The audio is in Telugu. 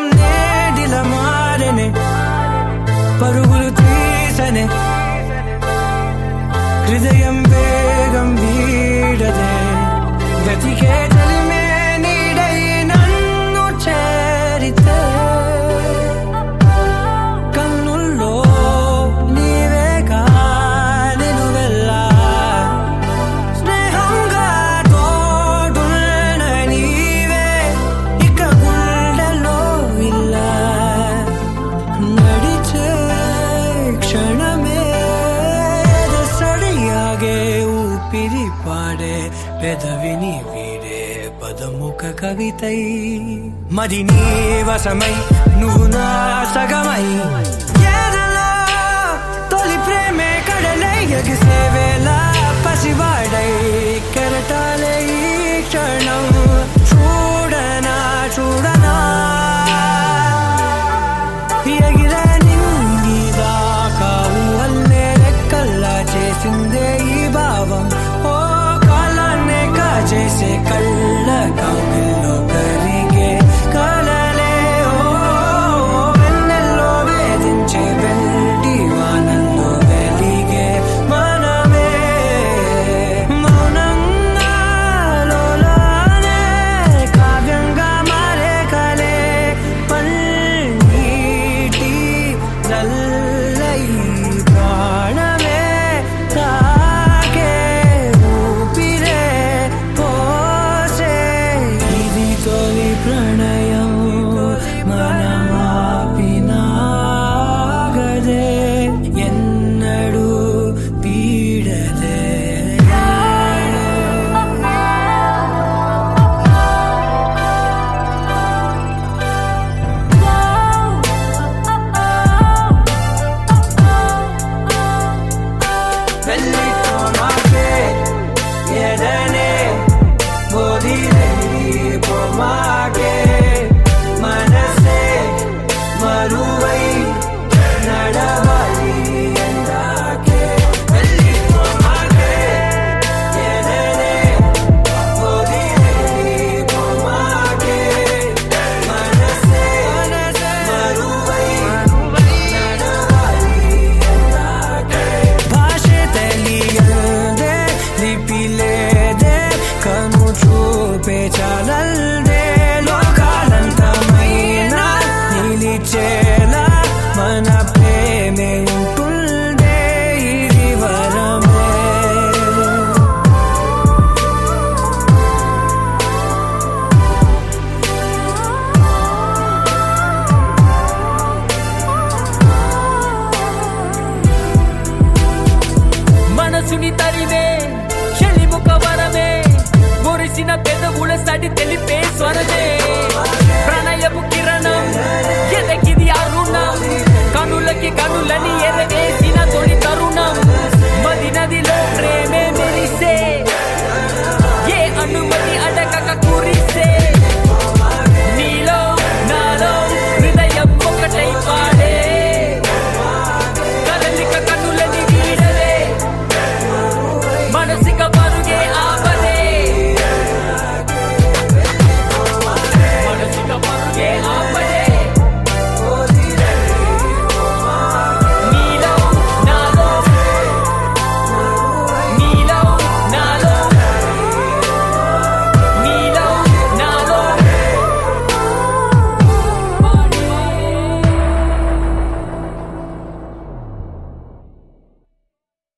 నేడిల మారనే పరుగులు తీసనే హృదయం వేగం వీడదే గతికే తలిమే నీడై నన్ను చేరితే కన్నుల్లో నీవేగా నేను వెళ్ళా స్నేహంగా తోడున్న నీవే ఇక గుండెలో ఇలా నడిచే క్షణమే సడియాగే ఊపిరి పాడే పెదవిని వీడే పదముఖ కవితై మరి నీ వశమై నువ్వు నా సగమై ఏదలా తొలి ప్రేమే కడలై ఎగిసే వేళ పసివాడై కెరటాలే ఈ క్షణం